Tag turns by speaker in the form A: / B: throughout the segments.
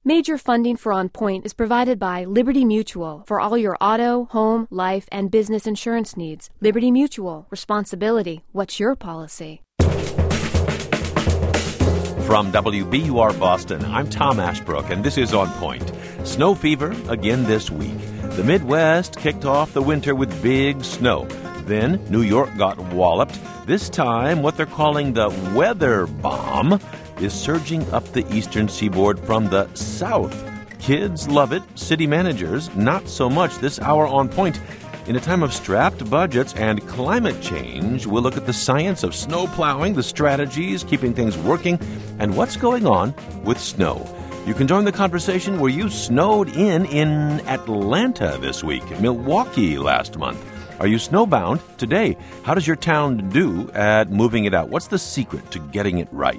A: Major funding for On Point is provided by Liberty Mutual for all your auto, home, life, and business insurance needs. Liberty Mutual. Responsibility. What's your policy?
B: From WBUR Boston, I'm Tom Ashbrook, and this is On Point. Snow fever again this week. The Midwest kicked off the winter with big snow. Then New York got walloped. This time, what they're calling the weather bomb is surging up the eastern seaboard from the south. Kids love it. City managers, not so much. This hour On Point. In a time of strapped budgets and climate change, we'll look at the science of snow plowing, the strategies, keeping things working, and what's going on with snow. You can join the conversation where you snowed in Atlanta this week, Milwaukee last month. Are you snowbound today? How does your town do at moving it out? What's the secret to getting it right?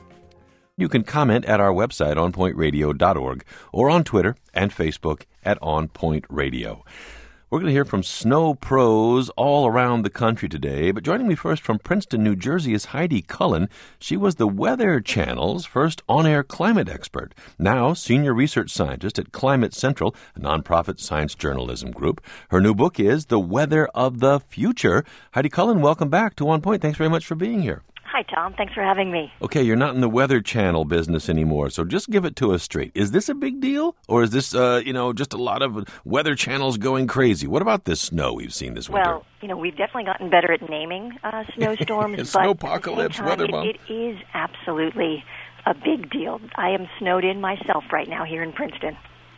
B: You can comment at our website, onpointradio.org, or on Twitter and Facebook at onpointradio. We're going to hear from snow pros all around the country today, but joining me first from Princeton, New Jersey is Heidi Cullen. She was the Weather Channel's first on-air climate expert, now senior research scientist at Climate Central, a nonprofit science journalism group. Her new book is The Weather of the Future. Heidi Cullen, welcome back to On Point. Thanks very much for being here.
C: Hi, Tom. Thanks for having me.
B: Okay, you're not in the Weather Channel business anymore, so just give it to us straight. Is this a big deal, or is this, just a lot of weather channels going crazy? What about this snow we've seen this winter?
C: Well, we've definitely gotten better at naming snowstorms.
B: Snowpocalypse, weather bomb.
C: It is absolutely a big deal. I am snowed in myself right now here in Princeton.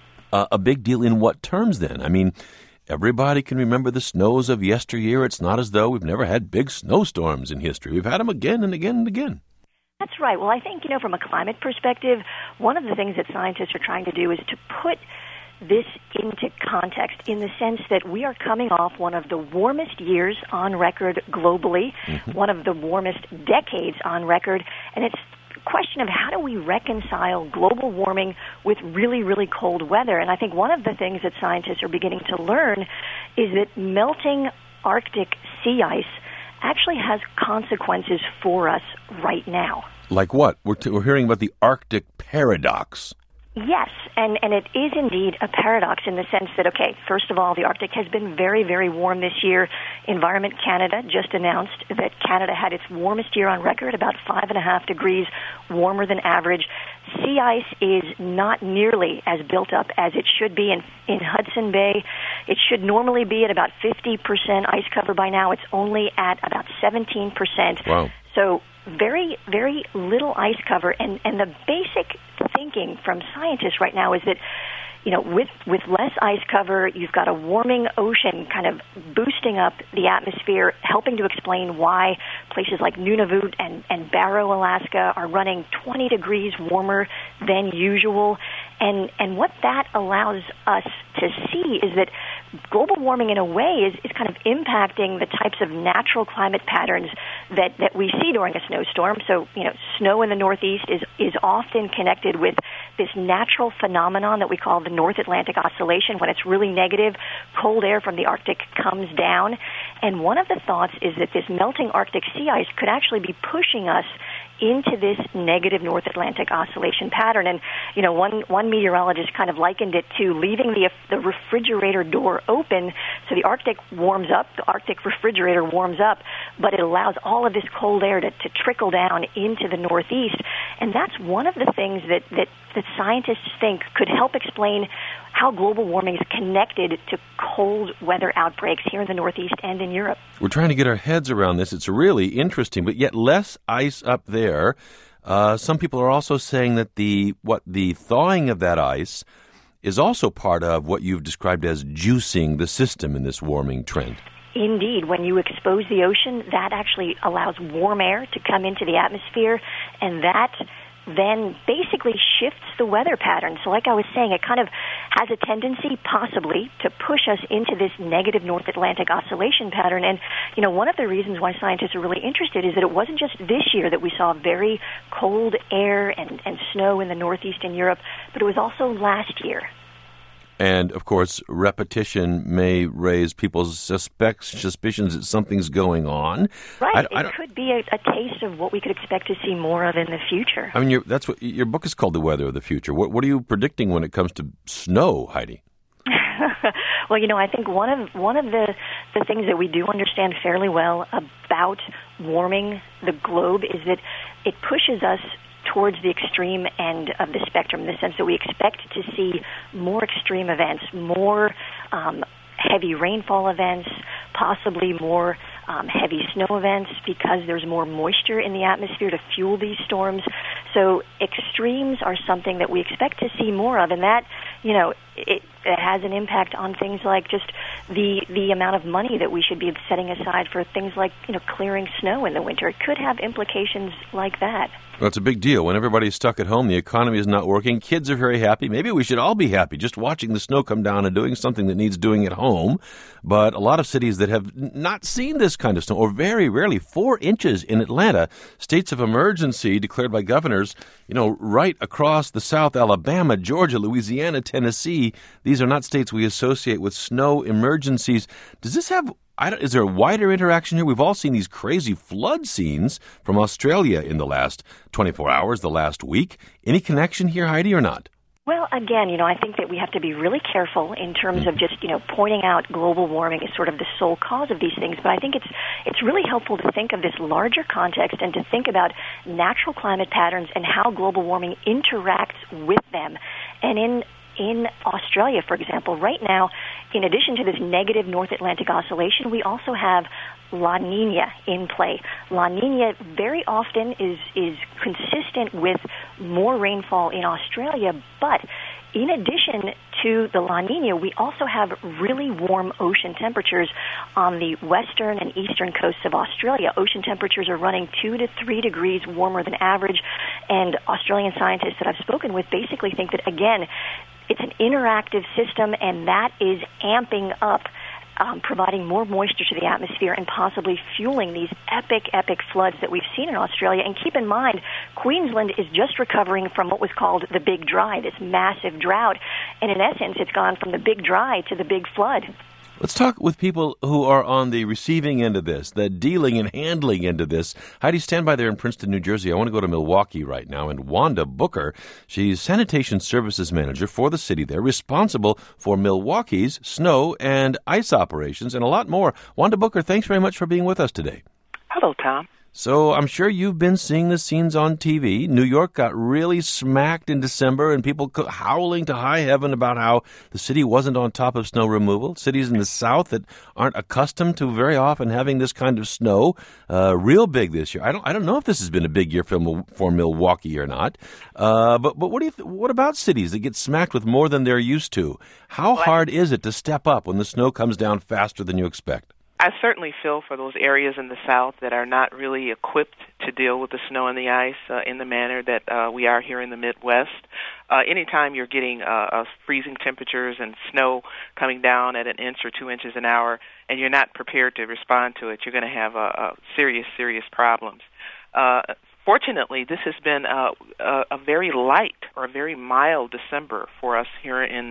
B: A big deal in what terms, then? I mean, everybody can remember the snows of yesteryear. It's not as though we've never had big snowstorms in history. We've had them again and again and again.
C: That's right. Well, I think, from a climate perspective, one of the things that scientists are trying to do is to put this into context in the sense that we are coming off one of the warmest years on record globally, one of the warmest decades on record, and it's question of how do we reconcile global warming with really, really cold weather. And I think one of the things that scientists are beginning to learn is that melting Arctic sea ice actually has consequences for us right now.
B: Like what? We're hearing about the Arctic paradox.
C: Yes, and it is indeed a paradox in the sense that, first of all, the Arctic has been very, very warm this year. Environment Canada just announced that Canada had its warmest year on record, about 5.5 degrees warmer than average. Sea ice is not nearly as built up as it should be in Hudson Bay. It should normally be at about 50% ice cover by now. It's only at about 17%.
B: Wow.
C: So very, very little ice cover. And the basic thinking from scientists right now is that, with less ice cover, you've got a warming ocean kind of boosting up the atmosphere, helping to explain why places like Nunavut and Barrow, Alaska are running 20 degrees warmer than usual. And what that allows us to see is that global warming, in a way, is kind of impacting the types of natural climate patterns that we see during a snowstorm. So, snow in the Northeast is often connected with this natural phenomenon that we call the North Atlantic Oscillation. When it's really negative, cold air from the Arctic comes down. And one of the thoughts is that this melting Arctic sea ice could actually be pushing us into this negative North Atlantic Oscillation pattern. And, one meteorologist kind of likened it to leaving the refrigerator door open. So the Arctic warms up, the Arctic refrigerator warms up, but it allows all of this cold air to trickle down into the Northeast. And that's one of the things that scientists think could help explain how global warming is connected to cold weather outbreaks here in the Northeast and in Europe.
B: We're trying to get our heads around this. It's really interesting, but yet less ice up there. Some people are also saying that the thawing of that ice is also part of what you've described as juicing the system in this warming trend.
C: Indeed. When you expose the ocean, that actually allows warm air to come into the atmosphere, and that then basically shifts the weather pattern. So like I was saying, it kind of has a tendency possibly to push us into this negative North Atlantic Oscillation pattern. And, one of the reasons why scientists are really interested is that it wasn't just this year that we saw very cold air and snow in the Northeast and Europe, but it was also last year.
B: And, of course, repetition may raise people's suspicions that something's going on.
C: Right. It could be a taste of what we could expect to see more of in the future.
B: I mean, that's what your book is called, The Weather of the Future. What are you predicting when it comes to snow, Heidi?
C: Well, I think one of the things that we do understand fairly well about warming the globe is that it pushes us towards the extreme end of the spectrum, in the sense that we expect to see more extreme events, more heavy rainfall events, possibly more heavy snow events, because there's more moisture in the atmosphere to fuel these storms. So extremes are something that we expect to see more of, and that, it has an impact on things like just the amount of money that we should be setting aside for things like, clearing snow in the winter. It could have implications like that.
B: Well, it's a big deal. When everybody's stuck at home, the economy is not working, kids are very happy. Maybe we should all be happy just watching the snow come down and doing something that needs doing at home. But a lot of cities that have not seen this kind of snow, or very rarely, 4 inches in Atlanta, states of emergency declared by governors, right across the South, Alabama, Georgia, Louisiana, Tennessee. These are not states we associate with snow emergencies. Does this have... is there a wider interaction here? We've all seen these crazy flood scenes from Australia in the last 24 hours, the last week. Any connection here, Heidi, or not?
C: Well, again, I think that we have to be really careful in terms of just, pointing out global warming as sort of the sole cause of these things. But I think it's really helpful to think of this larger context and to think about natural climate patterns and how global warming interacts with them. And in Australia, for example, right now, in addition to this negative North Atlantic oscillation, we also have La Nina in play. La Nina very often is consistent with more rainfall in Australia, but in addition to the La Nina, we also have really warm ocean temperatures on the western and eastern coasts of Australia. Ocean temperatures are running 2 to 3 degrees warmer than average, and Australian scientists that I've spoken with basically think that, again, it's an interactive system, and that is amping up, providing more moisture to the atmosphere and possibly fueling these epic floods that we've seen in Australia. And keep in mind, Queensland is just recovering from what was called the Big Dry, this massive drought. And in essence, it's gone from the Big Dry to the Big Flood.
B: Let's talk with people who are on the receiving end of this, the dealing and handling end of this. Heidi, stand by there in Princeton, New Jersey. I want to go to Milwaukee right now. And Wanda Booker, she's Sanitation Services Manager for the city there, responsible for Milwaukee's snow and ice operations and a lot more. Wanda Booker, thanks very much for being with us today.
D: Hello, Tom.
B: So I'm sure you've been seeing the scenes on TV. New York got really smacked in December, and people howling to high heaven about how the city wasn't on top of snow removal. Cities in the South that aren't accustomed to very often having this kind of snow, real big this year. I don't know if this has been a big year for Milwaukee or not. But what about cities that get smacked with more than they're used to? How hard is it to step up when the snow comes down faster than you expect?
D: I certainly feel for those areas in the South that are not really equipped to deal with the snow and the ice in the manner that we are here in the Midwest. Anytime you're getting freezing temperatures and snow coming down at 1 inch or 2 inches an hour, and you're not prepared to respond to it, you're going to have serious problems. Fortunately, this has been a very light or a very mild December for us here in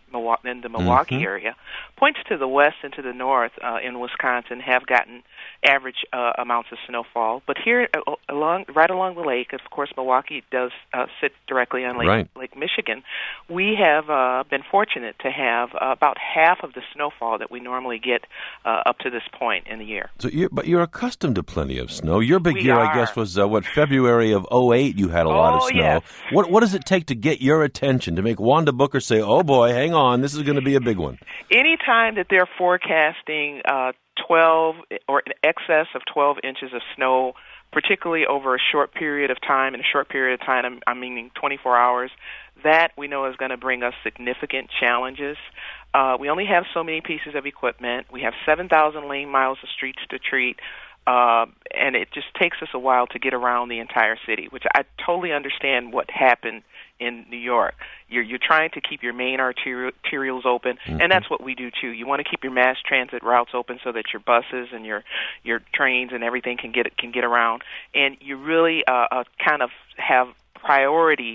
D: the Milwaukee area. Points to the west and to the north in Wisconsin have gotten average amounts of snowfall. But here right along the lake, of course, Milwaukee does sit directly on Lake Michigan. We have been fortunate to have about half of the snowfall that we normally get up to this point in the year.
B: So you're accustomed to plenty of snow. Your big year, I guess, was February of 2008, you had a lot of snow.
D: Yes.
B: What does it take to get your attention, to make Wanda Booker say, oh boy, hang on, this is going to be a big one?
D: Anytime that they're forecasting 12 or in excess of 12 inches of snow, particularly over a short period of time, I'm meaning 24 hours, that we know is going to bring us significant challenges. We only have so many pieces of equipment. We have 7,000 lane miles of streets to treat. And it just takes us a while to get around the entire city, which I totally understand what happened in New York. You're trying to keep your main arterials open, and that's what we do too. You want to keep your mass transit routes open so that your buses and your trains and everything can get around, and you really kind of have priorities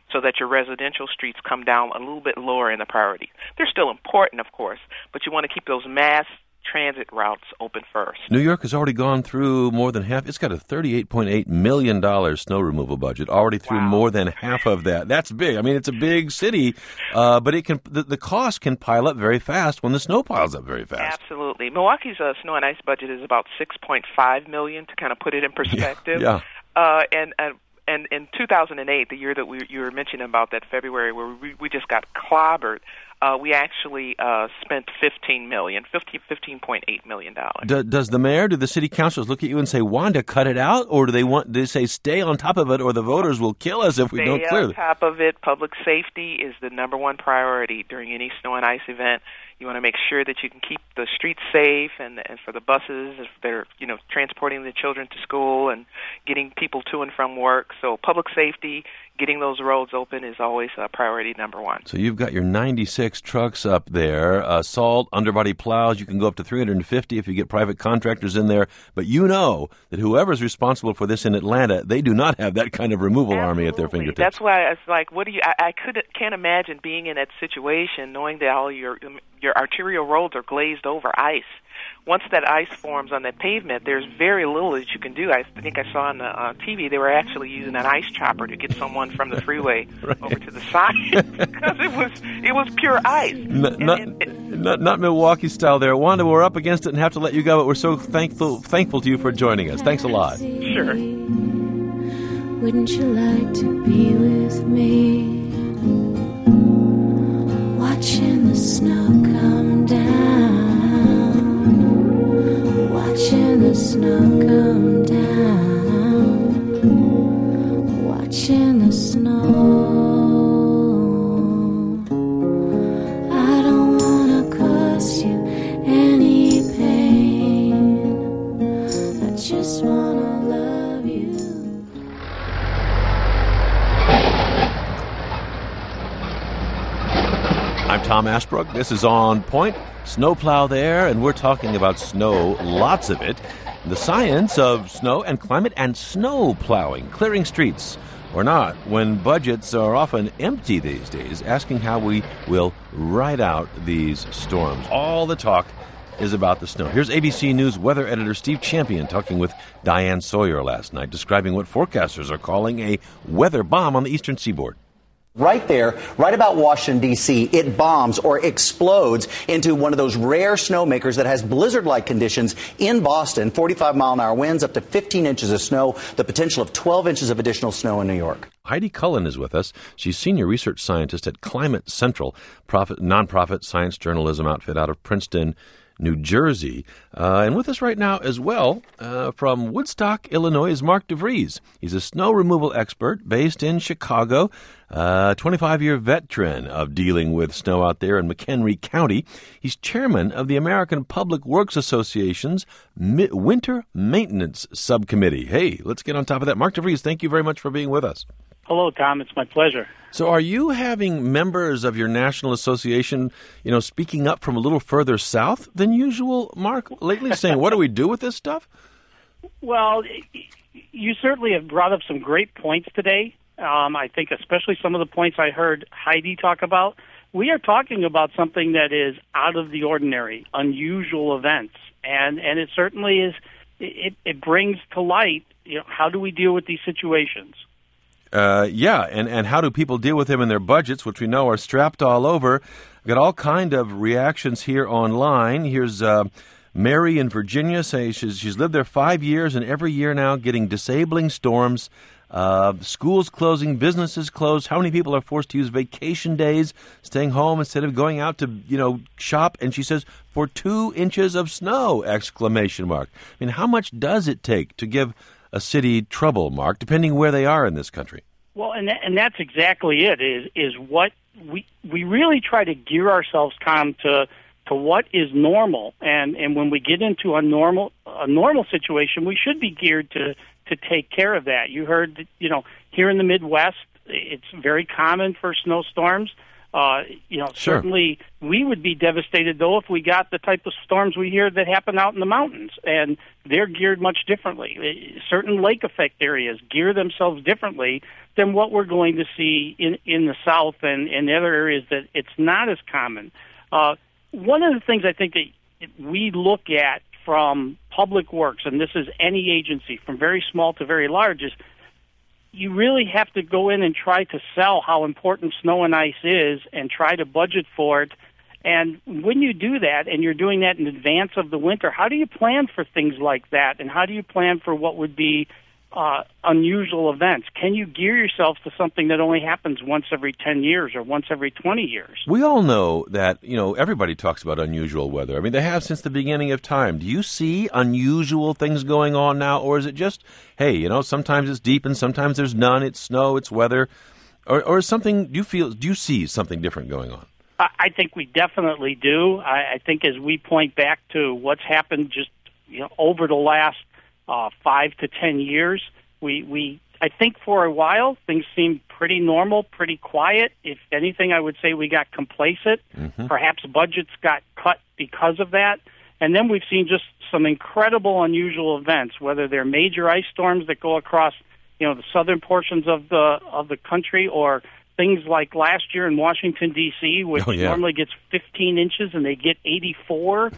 D: so that your residential streets come down a little bit lower in the priority. They're still important, of course, but you want to keep those mass transit routes open first.
B: New York has already gone through more than half. It's got a $38.8 million snow removal budget, already through more than half of that. That's big. I mean, it's a big city, but it can the cost can pile up very fast when the snow piles up very fast.
D: Absolutely. Milwaukee's snow and ice budget is about $6.5 million, to kind of put it in perspective.
B: Yeah.
D: And in 2008, the year that you were mentioning about that February, where we just got clobbered, we actually spent $15.8 million.
B: Does the mayor, do the city councilors look at you and say, Wanda, cut it out? Or do they say, stay on top of it, or the voters will kill us if we don't clear it?
D: Stay on top of it. Public safety is the number one priority during any snow and ice event. You want to make sure that you can keep the streets safe, and for the buses, if they're transporting the children to school and getting people to and from work. So public safety, getting those roads open is always priority number one.
B: So you've got your 96 trucks up there, salt, underbody plows. You can go up to 350 if you get private contractors in there. But you know that whoever's responsible for this in Atlanta, they do not have that kind of removal army at their fingertips.
D: That's why it's like, I can't imagine being in that situation, knowing that all your arterial roads are glazed over ice. Once that ice forms on that pavement, there's very little that you can do. I think I saw on the TV they were actually using an ice chopper to get someone from the freeway over to the side because it was pure ice.
B: Not Milwaukee style there. Wanda, we're up against it and have to let you go, but we're so thankful to you for joining us. Thanks a lot.
D: Sure.
E: Wouldn't you like to be with me? Watching the snow come down, watching the snow come down, watching the snow. I don't want to cause you any pain, I just want to love you.
B: I'm Tom Ashbrook. This is On Point. Snowplow there, and we're talking about snow, lots of it. The science of snow and climate and snow plowing, clearing streets or not, when budgets are often empty these days, asking how we will ride out these storms. All the talk is about the snow. Here's ABC News weather editor Steve Champion talking with Diane Sawyer last night, describing what forecasters are calling a weather bomb on the eastern seaboard.
F: Right there, right about Washington, D.C., it bombs or explodes into one of those rare snowmakers that has blizzard-like conditions in Boston, 45-mile-an-hour winds, up to 15 inches of snow, the potential of 12 inches of additional snow in New York.
B: Heidi Cullen is with us. She's senior research scientist at Climate Central, nonprofit science journalism outfit out of Princeton, New Jersey. And with us right now as well, from Woodstock, Illinois, is Mark DeVries. He's a snow removal expert based in Chicago, 25-year veteran of dealing with snow out there in McHenry County. He's chairman of the American Public Works Association's Winter Maintenance Subcommittee. Hey, let's get on top of that. Mark DeVries, thank you very much for being with us.
G: Hello, Tom. It's my pleasure.
B: So are you having members of your national association, speaking up from a little further south than usual, Mark, lately, saying, what do we do with this stuff?
G: Well, you certainly have brought up some great points today. I think especially some of the points I heard Heidi talk about. We are talking about something that is out of the ordinary, unusual events. And it certainly is, it brings to light, how do we deal with these situations?
B: And how do people deal with them in their budgets, which we know are strapped all over? I've got all kind of reactions here online. Here's Mary in Virginia saying she's lived there 5 years, and every year now getting disabling storms, schools closing, businesses closed. How many people are forced to use vacation days, staying home instead of going out to, shop? And she says, for 2 inches of snow, ! I mean, how much does it take to give a city trouble, Mark, depending where they are in this country?
G: Well, and that's exactly it, is what we really try to gear ourselves, Tom, to what is normal. And when we get into a normal situation, we should be geared to take care of that. You heard, here in the Midwest, it's very common for snowstorms. Certainly we would be devastated, though, if we got the type of storms we hear that happen out in the mountains, and they're geared much differently. Certain lake effect areas gear themselves differently than what we're going to see in the south and in other areas that it's not as common. One of the things I think that we look at from Public Works, and this is any agency from very small to very large, is you really have to go in and try to sell how important snow and ice is and try to budget for it. And when you do that, and you're doing that in advance of the winter, how do you plan for things like that? And how do you plan for what would be unusual events? Can you gear yourself to something that only happens once every 10 years or once every 20 years?
B: We all know that, everybody talks about unusual weather. I mean, they have since the beginning of time. Do you see unusual things going on now, or is it just, hey, sometimes it's deep and sometimes there's none, it's snow, it's weather, or something, do you see something different going on?
G: I think we definitely do. I think as we point back to what's happened just over the last 5 to 10 years, I think for a while things seemed pretty normal, pretty quiet. If anything, I would say we got complacent. Mm-hmm. Perhaps budgets got cut because of that. And then we've seen just some incredible, unusual events, whether they're major ice storms that go across, the southern portions of the country, or things like last year in Washington, D.C., which normally gets 15 inches and they get 84.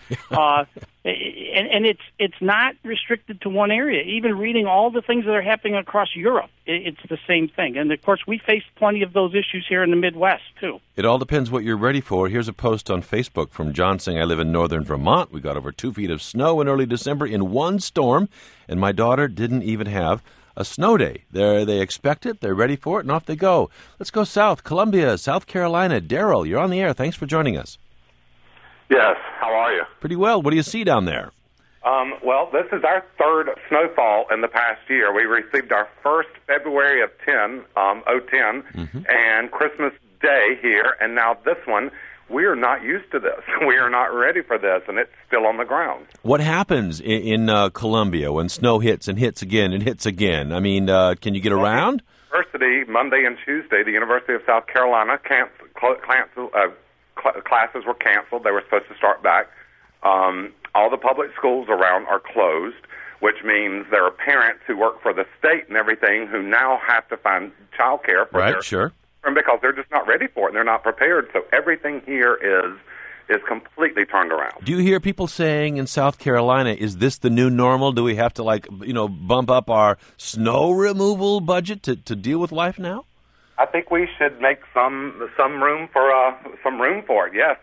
G: And it's not restricted to one area. Even reading all the things that are happening across Europe, it's the same thing. And, of course, we face plenty of those issues here in the Midwest, too.
B: It all depends what you're ready for. Here's a post on Facebook from John saying, I live in northern Vermont. We got over 2 feet of snow in early December in one storm, and my daughter didn't even have a snow day. They expect it, they're ready for it, and off they go. Let's go south. Columbia, South Carolina. Daryl, you're on the air. Thanks for joining us.
H: Yes, how are you?
B: Pretty well. What do you see down there?
H: Well, this is our third snowfall in the past year. We received our first February of 10, and Christmas Day here, and now this one. We are not used to this. We are not ready for this, and it's still on the ground.
B: What happens in Columbia when snow hits and hits again and hits again? I mean, can you get around?
H: University, Monday and Tuesday, the University of South Carolina, classes were canceled. They were supposed to start back. All the public schools around are closed, which means there are parents who work for the state and everything who now have to find child care for
B: right, sure.
H: Because they're just not ready for it and they're not prepared. So everything here is completely turned around.
B: Do you hear people saying in South Carolina, is this the new normal? Do we have to bump up our snow removal budget to deal with life now?
H: I think we should make some room for it. Yes,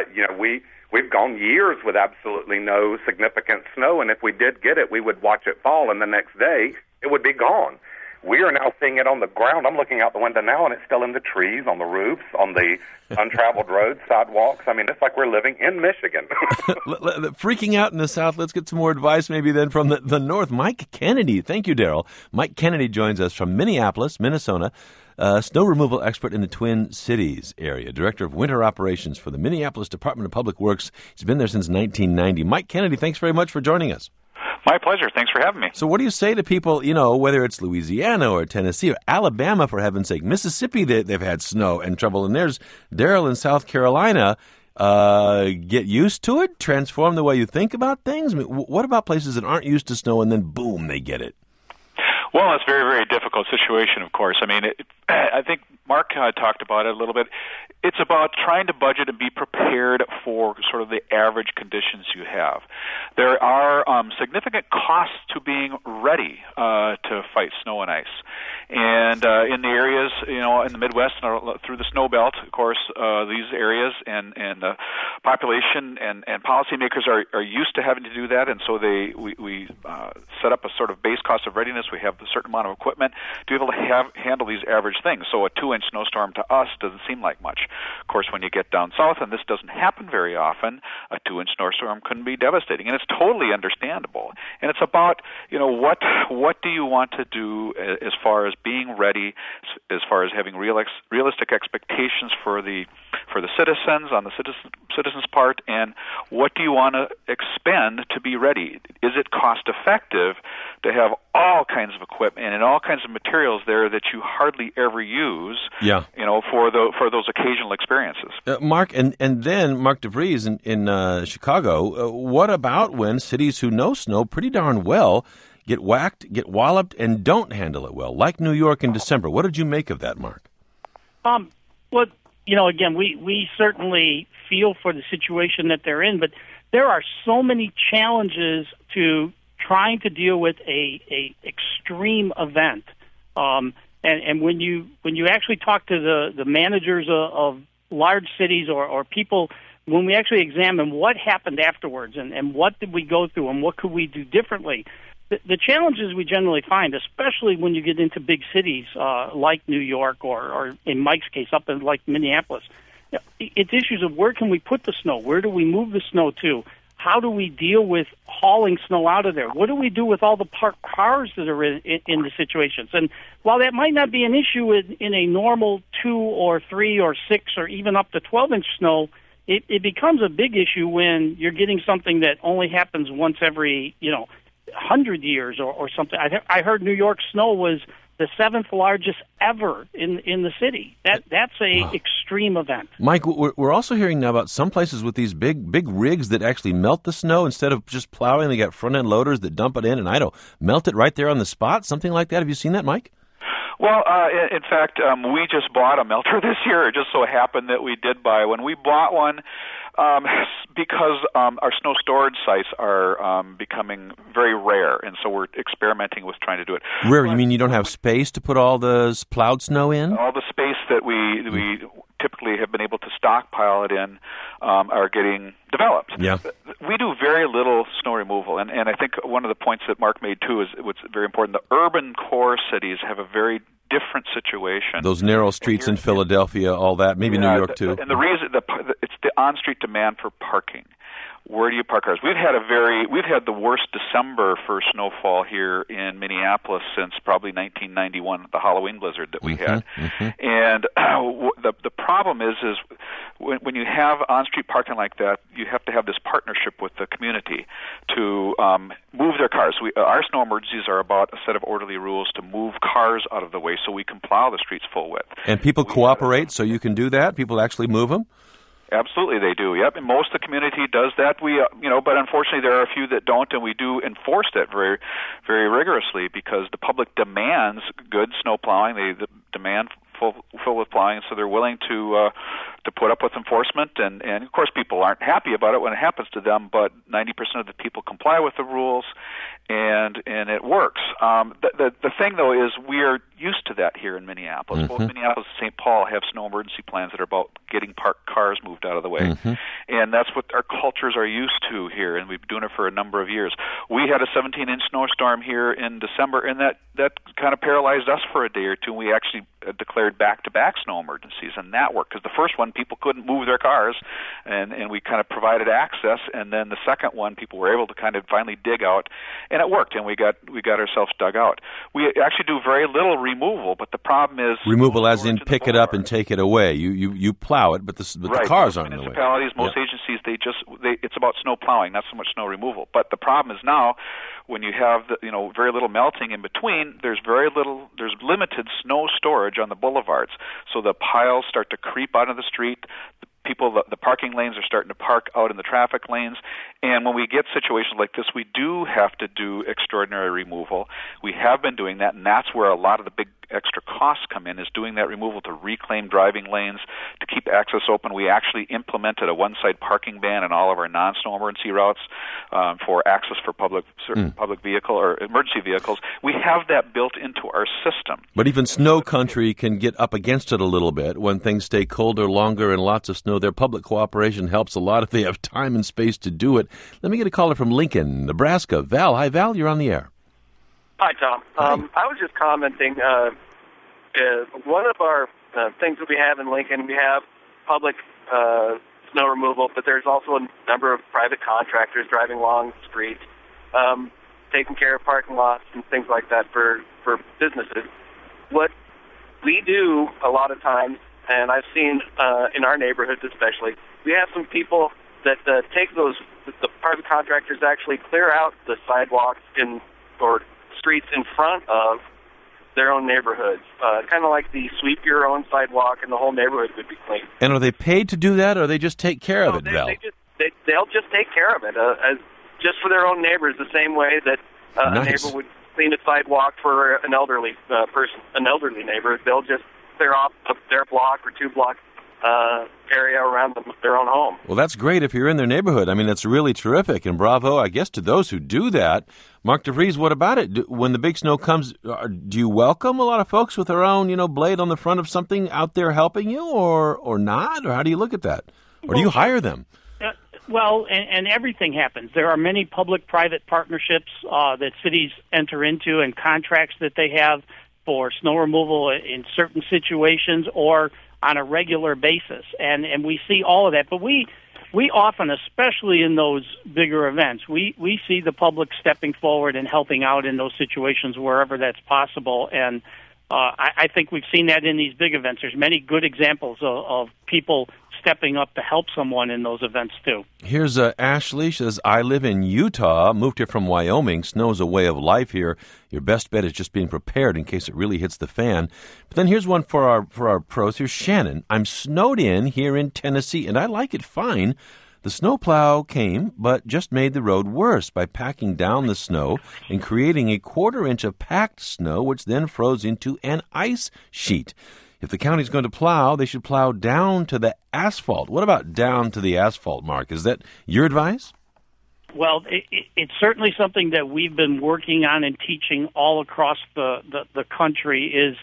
H: we've gone years with absolutely no significant snow, and if we did get it, we would watch it fall, and the next day it would be gone. We are now seeing it on the ground. I'm looking out the window now, and it's still in the trees, on the roofs, on the untraveled roads, sidewalks. I mean, it's like we're living in Michigan.
B: Freaking out in the South. Let's get some more advice maybe then from the North. Mike Kennedy. Thank you, Daryl. Mike Kennedy joins us from Minneapolis, Minnesota, snow removal expert in the Twin Cities area, director of winter operations for the Minneapolis Department of Public Works. He's been there since 1990. Mike Kennedy, thanks very much for joining us.
I: My pleasure. Thanks for having me.
B: So what do you say to people, whether it's Louisiana or Tennessee or Alabama, for heaven's sake, Mississippi, they've had snow and trouble, and there's Daryl in South Carolina. Get used to it? Transform the way you think about things? I mean, what about places that aren't used to snow and then, boom, they get it?
I: Well, it's a very, very difficult situation, of course. I mean, I think Mark talked about it a little bit. It's about trying to budget and be prepared for sort of the average conditions you have. There are significant costs to being ready to fight snow and ice. And in the areas, in the Midwest and through the snow belt, of course, these areas and the population and policymakers are used to having to do that, and so we set up a sort of base cost of readiness. We have a certain amount of equipment to be able to handle these average things. So a 2-inch snowstorm to us doesn't seem like much. Of course, when you get down south, and this doesn't happen very often, a 2-inch snowstorm can be devastating, and it's totally understandable. And it's about, what do you want to do as far as being ready, as far as having realistic expectations for the for the citizens on the citizens' part, and what do you want to expend to be ready? Is it cost effective to have all kinds of equipment and all kinds of materials there that you hardly ever use?
B: Yeah.
I: For those occasional experiences.
B: Mark, and then Mark DeVries in Chicago. What about when cities who know snow pretty darn well get whacked, get walloped, and don't handle it well, like New York in December? What did you make of that, Mark?
G: Well, again, we certainly feel for the situation that they're in, but there are so many challenges to trying to deal with a extreme event. And when you actually talk to the managers of large cities or people, when we actually examine what happened afterwards and what did we go through and what could we do differently, the challenges we generally find, especially when you get into big cities like New York or in Mike's case, up in like Minneapolis, it's issues of where can we put the snow? Where do we move the snow to? How do we deal with hauling snow out of there? What do we do with all the parked cars that are in the situations? And while that might not be an issue in a normal 2 or 3 or 6 or even up to 12-inch snow, it becomes a big issue when you're getting something that only happens once every, 100 years or something. I heard New York snow was the 7th largest ever in the city. That's a extreme event.
B: Mike, we're also hearing now about some places with these big rigs that actually melt the snow instead of just plowing. They got front end loaders that dump it in and melt it right there on the spot. Something like that. Have you seen that, Mike?
I: Well, in fact, we just bought a melter this year. It just so happened that we did buy one. We bought one because our snow storage sites are becoming very rare, and so we're experimenting with trying to do it.
B: Rare? You mean you don't have space to put all the plowed snow in?
I: All the space that we typically have been able to stockpile it in are getting developed.
B: Yeah.
I: We do very little snow removal, and I think one of the points that Mark made, too, is what's very important. The urban core cities have a very different situation.
B: Those narrow streets in Philadelphia, all that, maybe New York, too.
I: And the reason, it's the on-street demand for parking. Where do you park cars? We've had the worst December for snowfall here in Minneapolis since probably 1991, the Halloween blizzard that we had. Mm-hmm. And the problem is when you have on-street parking like that, you have to have this partnership with the community to move their cars. Our snow emergencies are about a set of orderly rules to move cars out of the way so we can plow the streets full width.
B: And people cooperate so you can do that? People actually move them?
I: Absolutely, they do. Yep, and most of the community does that. But unfortunately, there are a few that don't, and we do enforce that very, very rigorously because the public demands good snow plowing. They demand full with plowing, so they're willing to put up with enforcement. And of course, people aren't happy about it when it happens to them. But 90% of the people comply with the rules, and it works. The thing though is we are used to that here in Minneapolis. Mm-hmm. Both Minneapolis and St. Paul have snow emergency plans that are about getting parked cars moved out of the way, mm-hmm. and that's what our cultures are used to here, and we've been doing it for a number of years. We had a 17-inch snowstorm here in December, and that kind of paralyzed us for a day or two. We actually declared back-to-back snow emergencies, and that worked because the first one people couldn't move their cars, and we kind of provided access, and then the second one people were able to kind of finally dig out, and it worked, and we got ourselves dug out. We actually do very little removal, but the problem is
B: removal as in pick it up and take it away. You plow it, but the cars aren't in the way.
I: Municipalities, most agencies, it's about snow plowing, not so much snow removal. But the problem is now, when you have very little melting in between, there's limited snow storage on the boulevards, so the piles start to creep out of the street. The parking lanes are starting to park out in the traffic lanes, and when we get situations like this, we do have to do extraordinary removal. We have been doing that, and that's where a lot of the big extra costs come in, is doing that removal to reclaim driving lanes, to keep access open. We actually implemented a one-side parking ban in all of our non-snow emergency routes for access for public vehicle or emergency vehicles. We have that built into our system.
B: But even snow country can get up against it a little bit when things stay colder, longer, and lots of snow. Their public cooperation helps a lot if they have time and space to do it. Let me get a caller from Lincoln, Nebraska. Val. Hi, Val. You're on the air.
J: Hi, Tom. I was just commenting. One of our things that we have in Lincoln, we have public snow removal, but there's also a number of private contractors driving along the streets, taking care of parking lots and things like that for businesses. What we do a lot of times and I've seen in our neighborhoods especially, we have some people that take those, the private contractors actually clear out the sidewalks or streets in front of their own neighborhoods, kind of like the sweep your own sidewalk and the whole neighborhood would be clean.
B: And are they paid to do that, or they just take care of it, Val?
J: They'll just take care of it, as just for their own neighbors, the same way that a neighbor would clean a sidewalk for an elderly person, an elderly neighbor. They'll just clear off their block or 2-block area around their own home.
B: Well, that's great if you're in their neighborhood. I mean, that's really terrific, and bravo, I guess, to those who do that. Mark DeVries, what about it? When the big snow comes, do you welcome a lot of folks with their own, blade on the front of something out there helping you, or not? Or how do you look at that? Or do you hire them?
G: Well, and everything happens. There are many public-private partnerships that cities enter into and contracts that they have for snow removal in certain situations or on a regular basis. And we see all of that. But we often, especially in those bigger events, we see the public stepping forward and helping out in those situations wherever that's possible. And I think we've seen that in these big events. There's many good examples of people stepping up to help someone in those events, too.
B: Here's Ashley. She says, I live in Utah, moved here from Wyoming. Snow's a way of life here. Your best bet is just being prepared in case it really hits the fan. But then here's one for our pros. Here's Shannon. I'm snowed in here in Tennessee, and I like it fine. The snowplow came, but just made the road worse by packing down the snow and creating a 1/4 inch of packed snow, which then froze into an ice sheet. If the county's going to plow, they should plow down to the asphalt. What about down to the asphalt, Mark? Is that your advice?
G: Well, it's certainly something that we've been working on and teaching all across the country is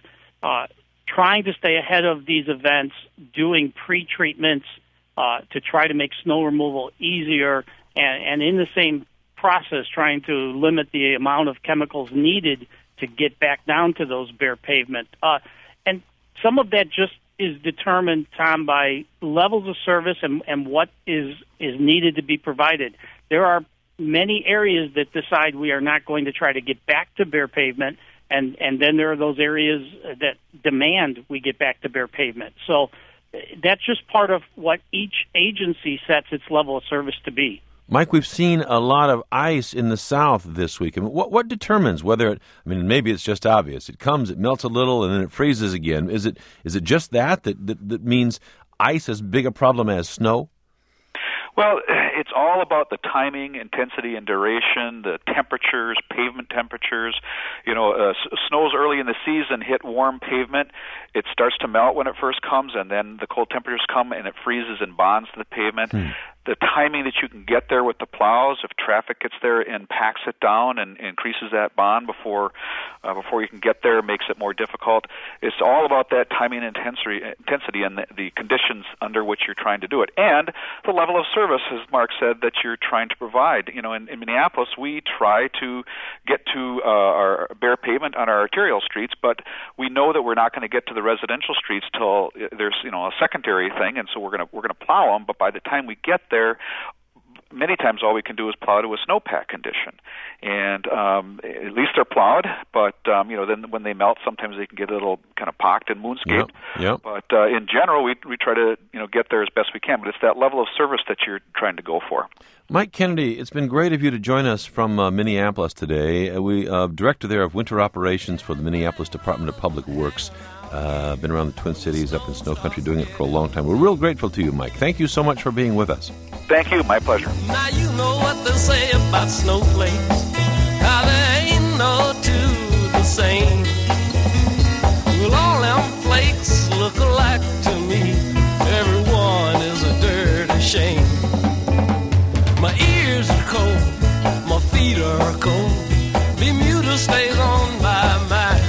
G: trying to stay ahead of these events, doing pre-treatments to try to make snow removal easier, and in the same process trying to limit the amount of chemicals needed to get back down to those bare pavement. And some of that just is determined, Tom, by levels of service and what is needed to be provided. There are many areas that decide we are not going to try to get back to bare pavement, and then there are those areas that demand we get back to bare pavement. So that's just part of what each agency sets its level of service to be.
B: Mike, we've seen a lot of ice in the South this week. I mean, what determines whether it? I mean, maybe it's just obvious. It comes, it melts a little, and then it freezes again. Is it just that means ice as big a problem as snow?
I: Well, it's all about the timing, intensity, and duration, the temperatures, pavement temperatures. Snows early in the season hit warm pavement. It starts to melt when it first comes, and then the cold temperatures come, and it freezes and bonds to the pavement. The timing that you can get there with the plows, if traffic gets there and packs it down and increases that bond before you can get there, makes it more difficult. It's all about that timing and intensity and the conditions under which you're trying to do it, and the level of service, as Mark said, that you're trying to provide. In Minneapolis, we try to get to our bare pavement on our arterial streets, but we know that we're not going to get to the residential streets till there's a secondary thing, and so we're going to plow them. But by the time we get there, many times all we can do is plow to a snowpack condition, and at least they're plowed. But then when they melt, sometimes they can get a little kind of pocked and moonscaped.
B: Yep.
I: But in general, we try to get there as best we can. But it's that level of service that you're trying to go for.
B: Mike Kennedy, it's been great of you to join us from Minneapolis today. We director there of winter operations for the Minneapolis Department of Public Works. Been around the Twin Cities, up in Snow Country, doing it for a long time. We're real grateful to you, Mike. Thank you so much for being with us.
I: Thank you. My pleasure.
K: Now you know what they say about snowflakes, how there ain't no two the same. Well, all them flakes look alike to me. Everyone is a dirty shame. My ears are cold, my feet are cold. Bermuda stays on my mind.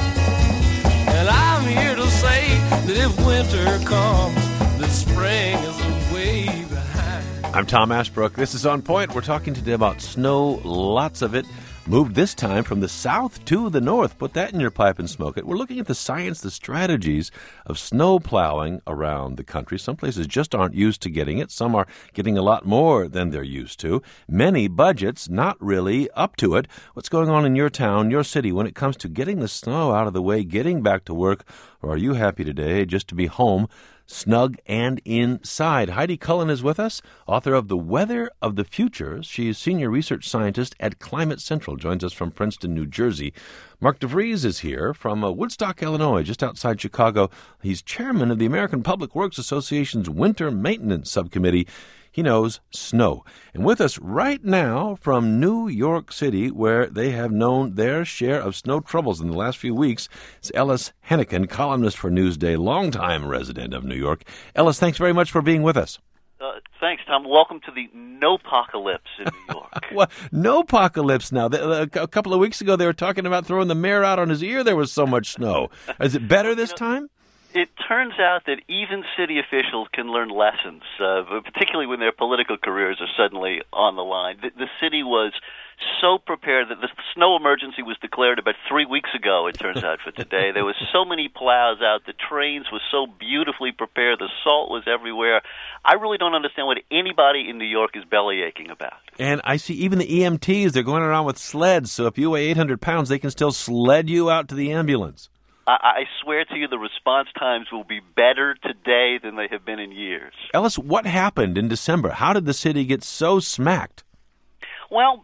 K: And I'm here to say that if winter comes, that spring is way behind.
B: I'm Tom Ashbrook. This is On Point. We're talking today about snow, lots of it. moved this time from the south to the north. Put that in your pipe and smoke it. We're looking at the science, the strategies of snow plowing around the country. Some places just aren't used to getting it. Some are getting a lot more than they're used to. Many budgets not really up to it. What's going on in your town, your city, when it comes to getting the snow out of the way, getting back to work? Or are you happy today just to be home, snug and inside? Heidi Cullen is with us, author of The Weather of the Future. She is senior research scientist at Climate Central, joins us from Princeton, New Jersey. Mark DeVries is here from Woodstock, Illinois, just outside Chicago. He's chairman of the American Public Works Association's Winter Maintenance Subcommittee. He knows snow. And with us right now from New York City, where they have known their share of snow troubles in the last few weeks, is Ellis Henican, columnist for Newsday, longtime resident of New York. Ellis, thanks very much for being with us.
L: Thanks, Tom. Welcome to the no-pocalypse in New York.
B: Well, no-pocalypse now. A couple of weeks ago, they were talking about throwing the mayor out on his ear. There was so much snow. Is it better this time?
L: It turns out that even city officials can learn lessons, particularly when their political careers are suddenly on the line. The city was so prepared that the snow emergency was declared about 3 weeks ago, it turns out, for today. There was so many plows out. The trains were so beautifully prepared. The salt was everywhere. I really don't understand what anybody in New York is bellyaching about.
B: And I see even the EMTs, they're going around with sleds. So if you weigh 800 pounds, they can still sled you out to the ambulance.
L: I swear to you the response times will be better today than they have been in years.
B: Ellis, what happened in December? How did the city get so smacked?
L: Well,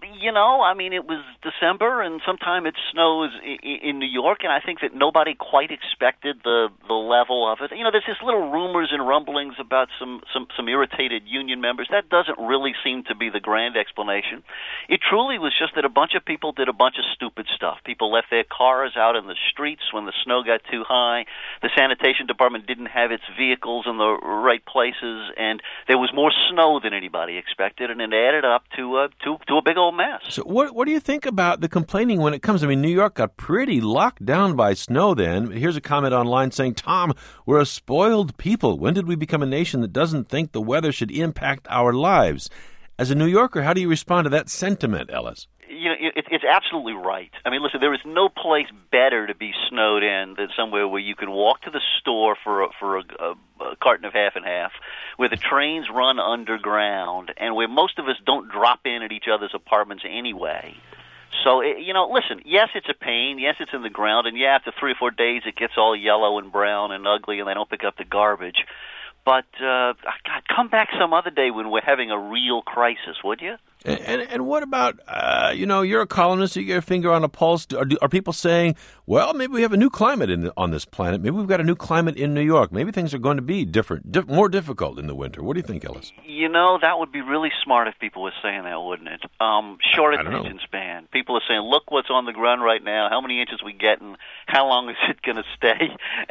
L: it was December, and sometime it snows in New York, and I think that nobody quite expected the level of it. There's just little rumors and rumblings about some irritated union members. That doesn't really seem to be the grand explanation. It truly was just that a bunch of people did a bunch of stupid stuff. People left their cars out in the streets when the snow got too high. The sanitation department didn't have its vehicles in the right places, and there was more snow than anybody expected, and it added up to a big old mess.
B: So what do you think about the complaining when it comes? I mean, New York got pretty locked down by snow then. Here's a comment online saying, Tom, we're a spoiled people. When did we become a nation that doesn't think the weather should impact our lives? As a New Yorker, how do you respond to that sentiment, Ellis?
L: It's absolutely right. I mean, listen, there is no place better to be snowed in than somewhere where you can walk to the store for a carton of half and half, where the trains run underground, and where most of us don't drop in at each other's apartments anyway. So, listen, yes, it's a pain. Yes, it's in the ground. And, yeah, after 3 or 4 days, it gets all yellow and brown and ugly, and they don't pick up the garbage. But, God, come back some other day when we're having a real crisis, would you?
B: And what about, you're a columnist, you get your finger on a pulse. Are people saying, well, maybe we have a new climate on this planet. Maybe we've got a new climate in New York. Maybe things are going to be different, more difficult in the winter. What do you think, Ellis?
L: That would be really smart if people were saying that, wouldn't it? Short attention span. People are saying, look what's on the ground right now, how many inches we getting, how long is it going to stay,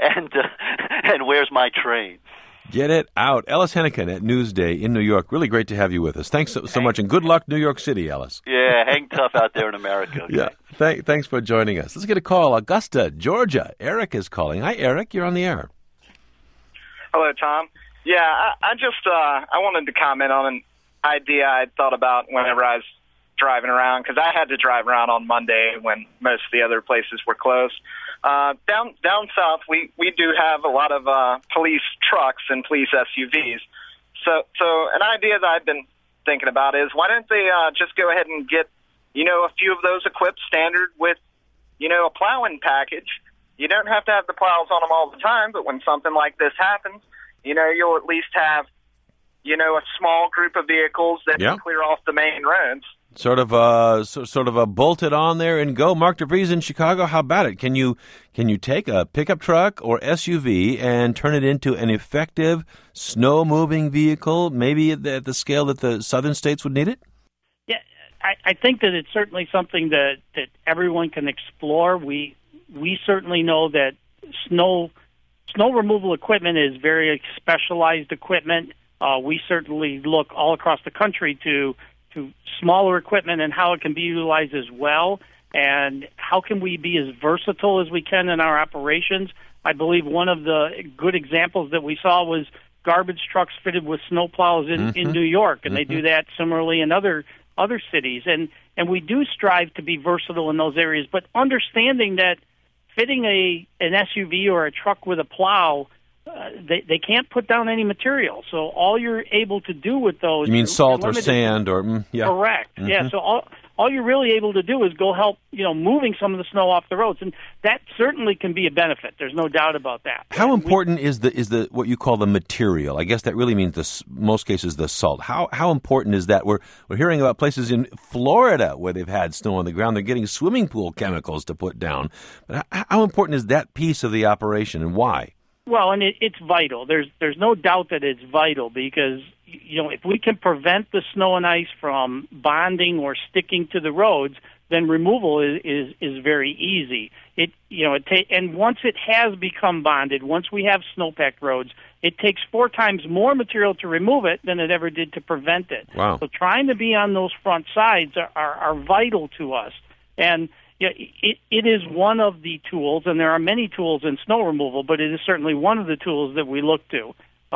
L: and where's my train?
B: Get it out. Ellis Henican at Newsday in New York. Really great to have you with us. Thanks so much, and good luck, New York City, Ellis.
L: Yeah, hang tough out there in America. Okay?
B: Yeah, thanks for joining us. Let's get a call. Augusta, Georgia. Eric is calling. Hi, Eric. You're on the air.
M: Hello, Tom. Yeah, I wanted to comment on an idea I thought about whenever I was driving around, because I had to drive around on Monday when most of the other places were closed. Down south, we do have a lot of police trucks and police SUVs. So an idea that I've been thinking about is, why don't they just go ahead and get, a few of those equipped standard with, a plowing package. You don't have to have the plows on them all the time, but when something like this happens, you'll at least have, a small group of vehicles that can clear off the main roads.
B: Sort of a bolted on there and go. Mark DeVries in Chicago, how about it? Can you take a pickup truck or SUV and turn it into an effective snow-moving vehicle, maybe at the scale that the southern states would need it?
G: Yeah, I think that it's certainly something that everyone can explore. We certainly know that snow removal equipment is very specialized equipment. We certainly look all across the country to smaller equipment and how it can be utilized as well, and how can we be as versatile as we can in our operations. I believe one of the good examples that we saw was garbage trucks fitted with snowplows in New York, and they do that similarly in other other cities, and we do strive to be versatile in those areas, but understanding that fitting an SUV or a truck with a plow, they can't put down any material. So all you're able to do with those...
B: You mean salt or sand or... yeah.
G: Correct. Mm-hmm. Yeah, so all you're really able to do is go help, moving some of the snow off the roads, and that certainly can be a benefit. There's no doubt about that.
B: How important is the what you call the material? I guess that really means most cases the salt. How important is that? We're hearing about places in Florida where they've had snow on the ground. They're getting swimming pool chemicals to put down. But how important is that piece of the operation, and why?
G: Well, and it's vital. There's no doubt that it's vital because if we can prevent the snow and ice from bonding or sticking to the roads, then removal is very easy. And once it has become bonded, once we have snowpacked roads, it takes 4 times more material to remove it than it ever did to prevent it.
B: Wow.
G: So trying to be on those front sides are vital to us. And it is one of the tools, and there are many tools in snow removal, but it is certainly one of the tools that we look to.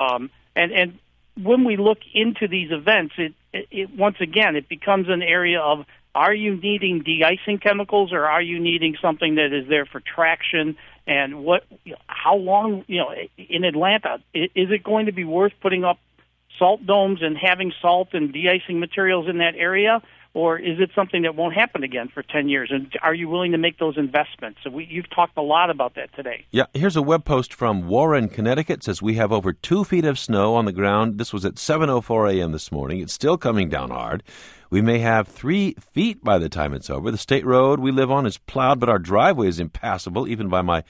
G: And when we look into these events, it once again, it becomes an area of, are you needing de-icing chemicals, or are you needing something that is there for traction? And how long, in Atlanta, is it going to be worth putting up salt domes and having salt and de-icing materials in that area? Or is it something that won't happen again for 10 years? And are you willing to make those investments? So you've talked a lot about that today.
B: Yeah, here's a web post from Warren, Connecticut. It says, we have over 2 feet of snow on the ground. This was at 7:04 a.m. this morning. It's still coming down hard. We may have 3 feet by the time it's over. The state road we live on is plowed, but our driveway is impassable, even by my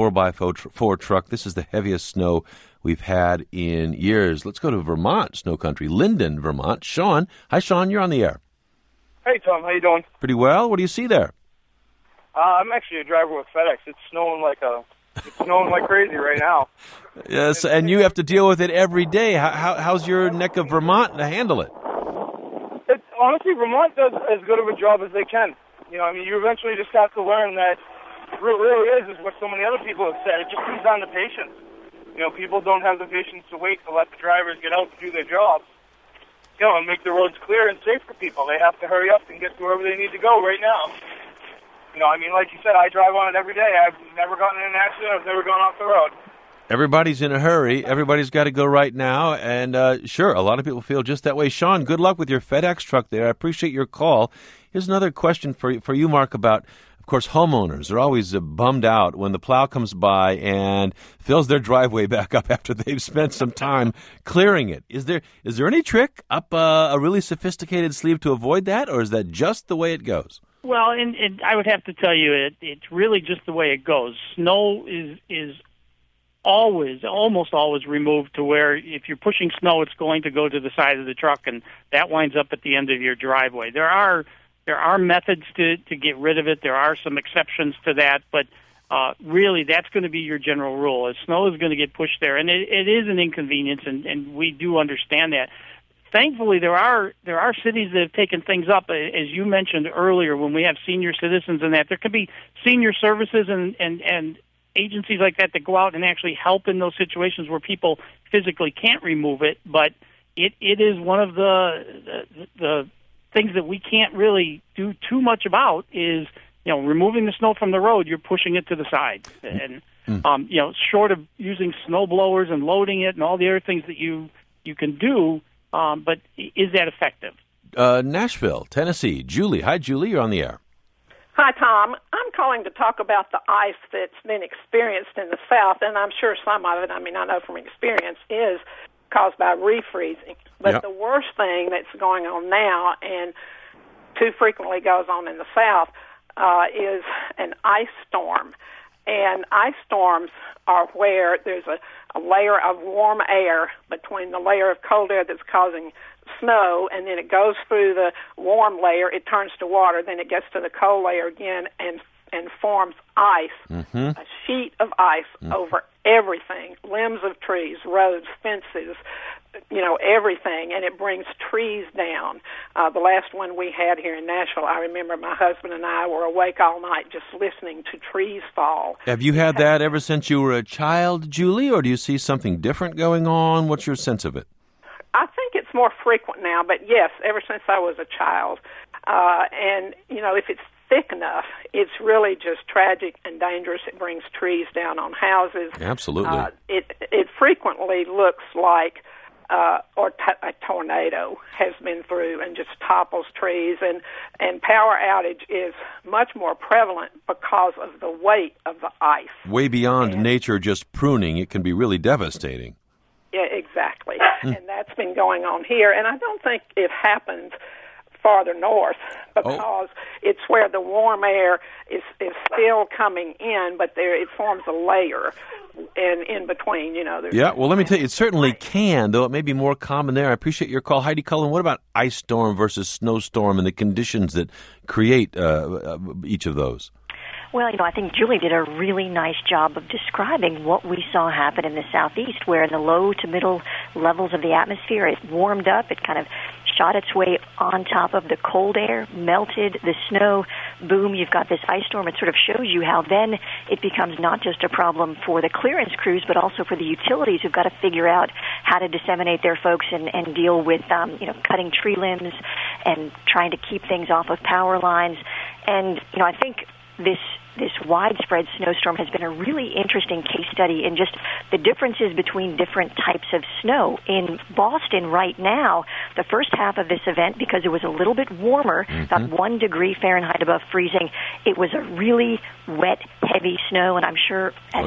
B: 4x4 truck. This is the heaviest snow we've had in years. Let's go to Vermont, snow country, Linden, Vermont. Sean. Hi, Sean. You're on the air.
N: Hey, Tom. How you doing?
B: Pretty well. What do you see there?
N: I'm actually a driver with FedEx. It's snowing like crazy right now.
B: Yes, and you have to deal with it every day. How's your neck of Vermont to handle it?
N: Honestly, Vermont does as good of a job as they can. You eventually just have to learn that it really is what so many other people have said. It just comes down to patience. People don't have the patience to wait to let the drivers get out to do their jobs. And make the roads clear and safe for people. They have to hurry up and get to wherever they need to go right now. Like you said, I drive on it every day. I've never gotten in an accident. I've never gone off the road.
B: Everybody's in a hurry. Everybody's got to go right now. And sure, a lot of people feel just that way. Sean, good luck with your FedEx truck there. I appreciate your call. Here's another question for you, Mark, about, of course, homeowners are always bummed out when the plow comes by and fills their driveway back up after they've spent some time clearing it. Is there any trick up a really sophisticated sleeve to avoid that, or is that just the way it goes?
G: Well, and I would have to tell you, it's really just the way it goes. Snow is almost always removed to where if you're pushing snow, it's going to go to the side of the truck, and that winds up at the end of your driveway. There are methods to get rid of it. There are some exceptions to that, but really that's going to be your general rule. As snow is going to get pushed there, and it is an inconvenience, and we do understand that. Thankfully, there are cities that have taken things up, as you mentioned earlier, when we have senior citizens and that. There can be senior services and agencies like that go out and actually help in those situations where people physically can't remove it, but it is one of the things that we can't really do too much about is, removing the snow from the road, you're pushing it to the side. And, short of using snow blowers and loading it and all the other things that you can do, but is that effective?
B: Nashville, Tennessee. Julie. Hi, Julie. You're on the air.
O: Hi, Tom. I'm calling to talk about the ice that's been experienced in the South, and I'm sure some of it, I know from experience, is caused by refreezing. But the worst thing that's going on now, and too frequently goes on in the South, is an ice storm. And ice storms are where there's a layer of warm air between the layer of cold air that's causing snow, and then it goes through the warm layer, it turns to water, then it gets to the cold layer again and forms ice, a sheet of ice over everything, limbs of trees, roads, fences, everything, and it brings trees down. The last one we had here in Nashville, I remember my husband and I were awake all night just listening to trees fall.
B: Have you had that ever since you were a child, Julie, or do you see something different going on? What's your sense of it?
O: I think it's it's more frequent now, but yes, ever since I was a child. And, if it's thick enough, it's really just tragic and dangerous. It brings trees down on houses.
B: Absolutely.
O: It frequently looks like a tornado has been through and just topples trees, and power outage is much more prevalent because of the weight of the ice.
B: Way beyond nature just pruning, it can be really devastating.
O: Yeah, exactly. And that's been going on here, and I don't think it happens farther north because it's where the warm air is still coming in, but it forms a layer in between,
B: Well, let me tell you, it certainly can, though it may be more common there. I appreciate your call. Heidi Cullen, what about ice storm versus snowstorm and the conditions that create each of those?
C: Well, I think Julie did a really nice job of describing what we saw happen in the southeast, where in the low to middle levels of the atmosphere, it warmed up, it kind of shot its way on top of the cold air, melted the snow, boom, you've got this ice storm. It sort of shows you how then it becomes not just a problem for the clearance crews, but also for the utilities who've got to figure out how to disseminate their folks and deal with, cutting tree limbs and trying to keep things off of power lines. And, I think this widespread snowstorm has been a really interesting case study in just the differences between different types of snow. In Boston right now, the first half of this event, because it was a little bit warmer, about 1 degree Fahrenheit above freezing, it was a really wet, heavy snow, and I'm sure,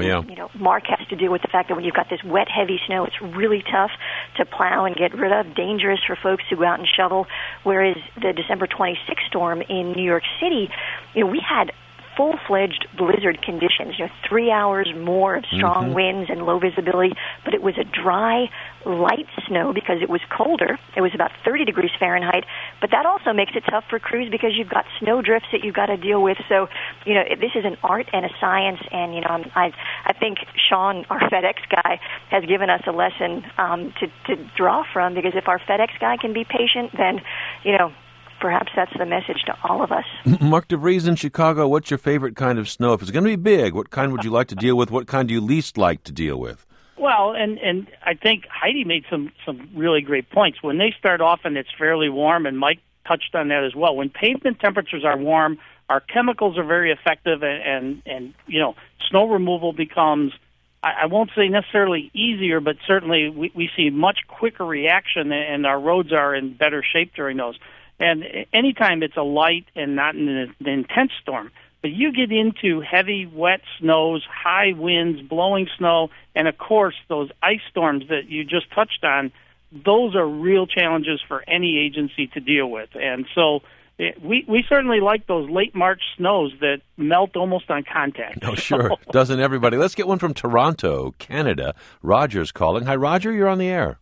C: Mark has to deal with the fact that when you've got this wet, heavy snow, it's really tough to plow and get rid of, dangerous for folks who go out and shovel, whereas the December 26th storm in New York City, we had full-fledged blizzard conditions, 3 hours more of strong winds and low visibility, but it was a dry, light snow because it was colder. It was about 30 degrees Fahrenheit, but that also makes it tough for crews because you've got snow drifts that you've got to deal with. So, this is an art and a science, and, I think Sean, our FedEx guy, has given us a lesson to draw from, because if our FedEx guy can be patient, then, perhaps that's the message to all of us.
B: Mark DeVries in Chicago, what's your favorite kind of snow? If it's going to be big, what kind would you like to deal with? What kind do you least like to deal with?
G: Well, and I think Heidi made some really great points. When they start off and it's fairly warm, and Mike touched on that as well, when pavement temperatures are warm, our chemicals are very effective, and snow removal becomes, I won't say necessarily easier, but certainly we see much quicker reaction, and our roads are in better shape during those. And anytime it's a light and not an intense storm, but you get into heavy, wet snows, high winds, blowing snow, and, of course, those ice storms that you just touched on, those are real challenges for any agency to deal with. And so we certainly like those late March snows that melt almost on contact.
B: Oh, sure. Doesn't everybody? Let's get one from Toronto, Canada. Roger's calling. Hi, Roger. You're on the air.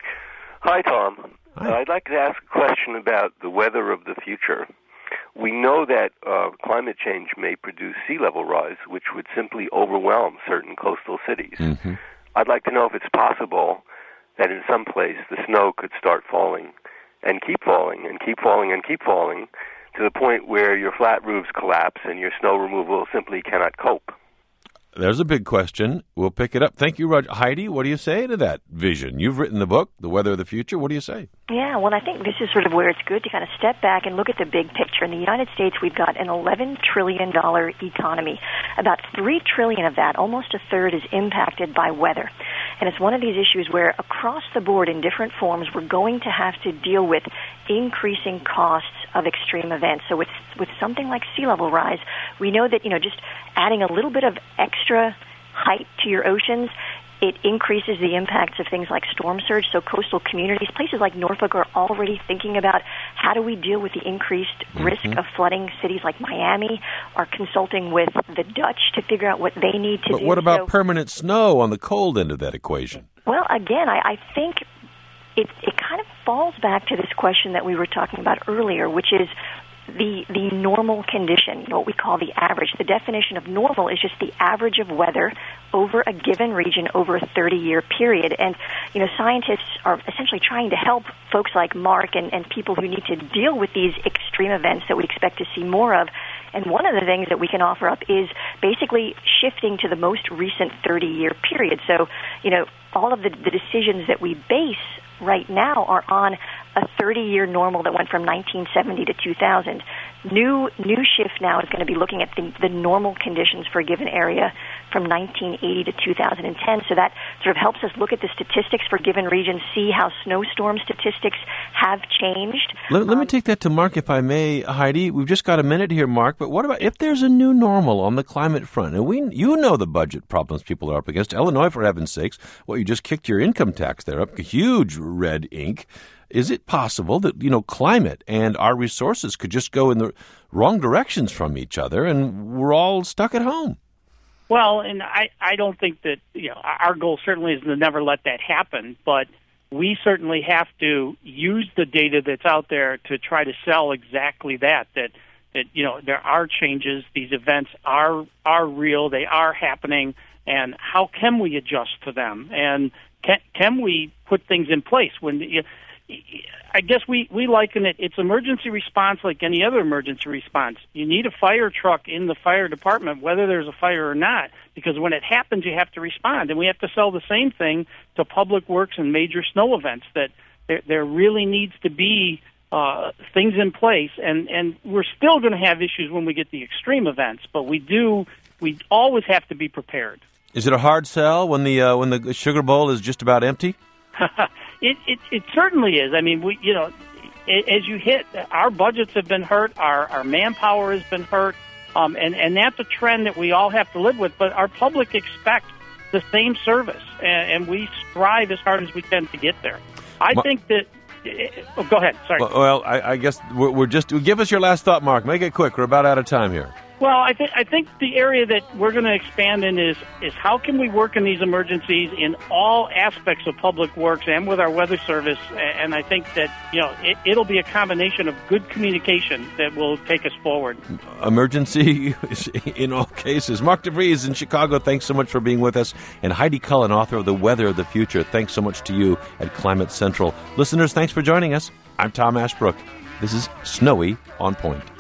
P: Hi, Tom. I'd like to ask a question about the weather of the future. We know that climate change may produce sea level rise, which would simply overwhelm certain coastal cities. I'd like to know if it's possible that in some place the snow could start falling and keep falling and keep falling and keep falling to the point where your flat roofs collapse and your snow removal simply cannot cope.
B: There's a big question. We'll pick it up. Thank you, Roger. Heidi, what do you say to that vision? You've written the book, The Weather of the Future. What do you say?
C: Yeah, well, I think this is sort of where it's good to kind of step back and look at the big picture. In the United States, we've got an $11 trillion economy. About $3 trillion of that, almost a third, is impacted by weather. And it's one of these issues where across the board in different forms, we're going to have to deal with increasing costs of extreme events. So with something like sea level rise, we know that, just adding a little bit of extra height to your oceans, it increases the impacts of things like storm surge. So coastal communities, places like Norfolk, are already thinking about how do we deal with the increased risk of flooding. Cities like Miami are consulting with the Dutch to figure out what they need to do.
B: But what about permanent snow on the cold end of that equation?
C: Well, again, I think it kind of falls back to this question that we were talking about earlier, which is the normal condition, what we call the average. The definition of normal is just the average of weather over a given region over a 30-year period. And, scientists are essentially trying to help folks like Mark and people who need to deal with these extreme events that we expect to see more of. And one of the things that we can offer up is basically shifting to the most recent 30-year period. So, all of the decisions that we base right now are on a 30-year normal that went from 1970 to 2000. New shift now is going to be looking at the normal conditions for a given area from 1980 to 2010. So that sort of helps us look at the statistics for given regions, see how snowstorm statistics have changed.
B: Let me take that to Mark, if I may, Heidi. We've just got a minute here, Mark. But what about if there's a new normal on the climate front? And you know the budget problems people are up against. Illinois, for heaven's sakes, you just kicked your income tax there up, huge red ink. Is it possible that, climate and our resources could just go in the wrong directions from each other and we're all stuck at home?
G: Well, and I don't think that, our goal certainly is to never let that happen, but we certainly have to use the data that's out there to try to sell exactly that there are changes, these events are real, they are happening, and how can we adjust to them? And can we put things in place when I guess we liken it's emergency response like any other emergency response. You need a fire truck in the fire department, whether there's a fire or not, because when it happens, you have to respond. And we have to sell the same thing to public works and major snow events, that there really needs to be things in place. And we're still going to have issues when we get the extreme events, but we always have to be prepared.
B: Is it a hard sell when the sugar bowl is just about empty?
G: It certainly is. I mean, as you hit, our budgets have been hurt, our manpower has been hurt, and that's a trend that we all have to live with. But our public expects the same service, and we strive as hard as we can to get there. I think that. Go ahead. Sorry.
B: Well, I guess we're just give us your last thought, Mark. Make it quick. We're about out of time here.
G: Well, I think the area that we're going to expand in is how can we work in these emergencies in all aspects of public works and with our weather service, and I think that it'll be a combination of good communication that will take us forward. Emergency
B: in all cases. Mark DeVries in Chicago, thanks so much for being with us, and Heidi Cullen, author of The Weather of the Future, thanks so much to you at Climate Central. Listeners, thanks for joining us. I'm Tom Ashbrook. This is Snowy on Point.